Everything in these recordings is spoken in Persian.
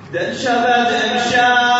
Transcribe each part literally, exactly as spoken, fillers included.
دل شود امشب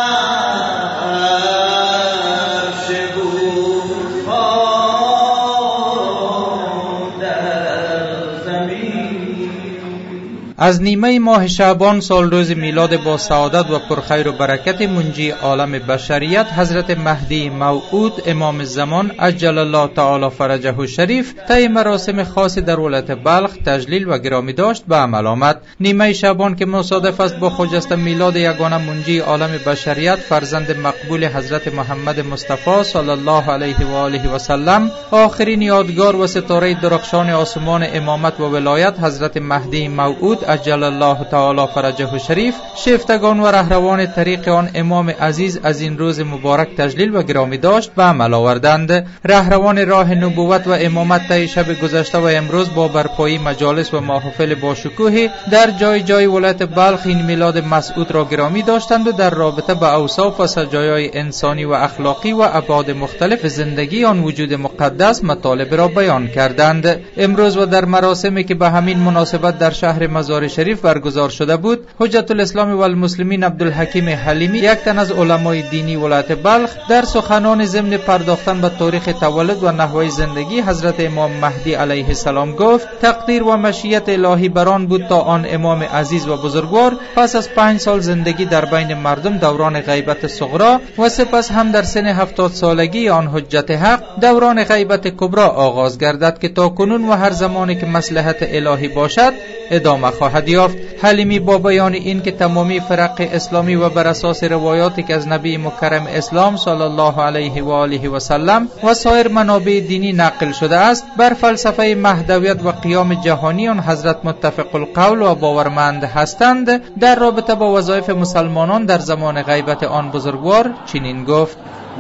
از نیمه ماه شعبان سال روز میلاد با سعادت و پرخیر و برکت منجی عالم بشریت حضرت مهدی موعود امام زمان عجل الله تعالی فرجه الشریف طی مراسم خاصی در ولایت بلخ تجلیل و گرامی داشت به عمل آمد. نیمه شعبان که مصادف است با خجسته میلاد یگانه منجی عالم بشریت فرزند مقبول حضرت محمد مصطفی صلی الله علیه و آله و سلم، آخرین یادگار و ستاره درخشان آسمان امامت و ولایت حضرت مهدی موعود عجل الله تعالی فرجه الشریف، شیفتگان و رهروان طریق آن امام عزیز از این روز مبارک تجلیل و گرامی داشت به عمل آوردند. رهروان راه نبوت و امامت طی شب گذشته و امروز با برپایی مجالس و محافل باشکوهی در جای جای ولایت بلخ این میلاد مسعود را گرامی داشتند و در رابطه با اوصاف و سجایای انسانی و اخلاقی و ابعاد مختلف زندگی آن وجود مقدس مطالب را بیان کردند. امروز و در مراسمی که به همین مناسبت در شهر مزار شریف برگزار شده بود، حجت الاسلام و المسلمین عبدالحکیم حلیمی، یک تن از علمای دینی ولایت بلخ، در سخنان ضمن پرداختن به تاریخ تولد و نحوه زندگی حضرت امام مهدی علیه السلام گفت تقدیر و مشیت الهی بران بود تا آن امام عزیز و بزرگوار پس از پنج سال زندگی در بین مردم دوران غیبت صغرا و سپس هم در سن هفتاد سالگی آن حجت حق دوران غیبت کبرا آغاز گردد که تا کنون و هر زمانی که مصلحت الهی باشد ادامه خواهد یافت. حلیمی با بیان این که تمامی فرق اسلامی و بر اساس روایاتی که از نبی مکرم اسلام صلی الله علیه و آله و سلم و سایر منابع دینی نقل شده است، بر فلسفه مهدویت و قیام جهانی آن حضرت متفق القول و باورمند هستند، در رابطه با وظایف مسلمانان در زمان غیبت آن بزرگوار چنین گفت: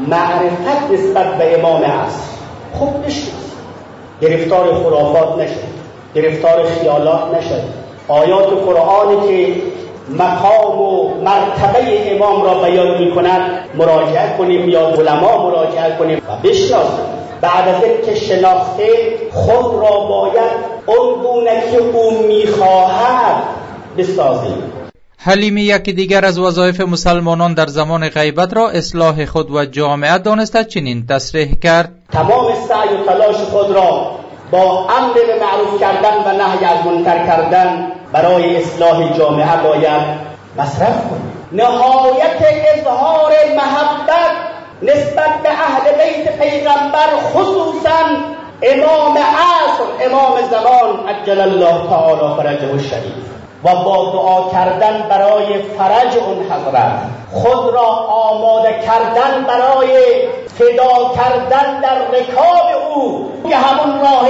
معرفت نسبت به امام عصر خوب بشناسید، گرفتار خرافات نشد، گرفتار خیالات نشد. آیات قرآنی که مقام و مرتبه امام را بیان می کند مراجعه کنیم یا علما مراجعه کنیم و بشناسیم. بعد از اینکه شناخته خود را باید اون گونه که او می خواهد بسازیم. حلیمی یکی دیگر از وظایف مسلمانان در زمان غیبت را اصلاح خود و جامعه دانسته چنین تصریح کرد: تمام سعی و تلاش خود را با امر به معروف کردن و نهی از منکر کردن برای اصلاح جامعه باید مصرف کنیم. نهایت اظهار محبت نسبت به اهل بیت پیغمبر، خصوصا امام عصر، امام زمان عجل الله تعالی فرجه الشریف، و با دعا کردن برای فرج اون حضرت، خود را آماده کردن برای فدا کردن در رکاب او که همون راه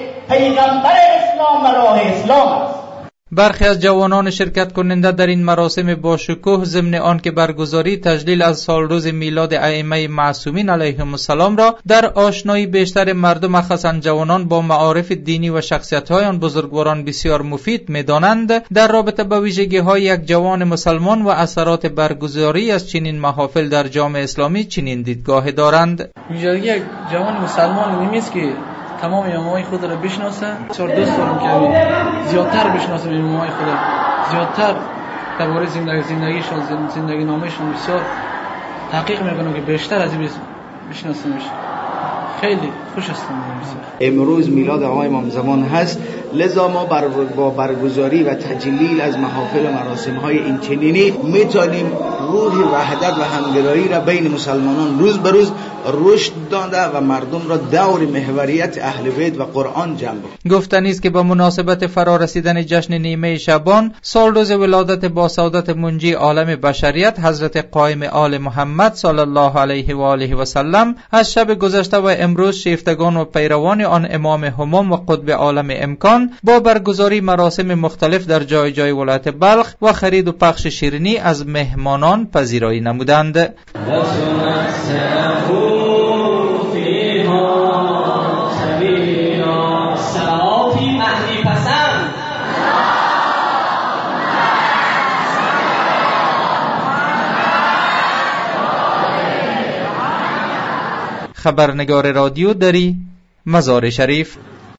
پیغمبر اسلام و راه اسلام است. برخی از جوانان شرکت کننده در این مراسم با شکوه ضمن آن که برگزاری تجلیل از سال روز میلاد ائمه معصومین علیهم السلام را در آشنایی بیشتر مردم مخصوصا جوانان با معارف دینی و شخصیت‌های آن بزرگواران بسیار مفید می‌دانند، در رابطه با ویژگی‌های یک جوان مسلمان و اثرات برگزاری از چنین محافل در جامعه اسلامی چنین دیدگاه دارند. ویژگی یک جوان مسلمان نیست که تمام امامای خود را بشناسه، چهار دوست دارم که زیادتر بشناسه امامای خود را، زیادتر درباره زندگی زندگیشون زندگی نامه‌شون بسیار تحقیق میکنم که بیشتر از این بشناسیمش. خیلی خوش هستم. امروز میلاد آقای امام زمان هست، لذا ما بر با برگزاری و تجلیل از محافل و مراسم‌های این چنینی میتونیم روح وحدت و همگرایی را بین مسلمانان روز به روز رشد داده و مردم را دور محوریت اهل بیت و قرآن جمع کنیم. گفتنی است که با مناسبت فرا رسیدن جشن نیمه شعبان سال روز ولادت با سعادت منجی عالم بشریت حضرت قائم آل محمد صلی الله علیه و آله و سلم از شب گذشته و امروز شیفتگان و پیروان آن امام همام و قطب عالم امکان با برگزاری مراسم مختلف در جای جای ولایت بلخ و خرید و پخش شیرینی از مهمانان پذیرایی نمودند. خبرنگار رادیو دری مزار شریف.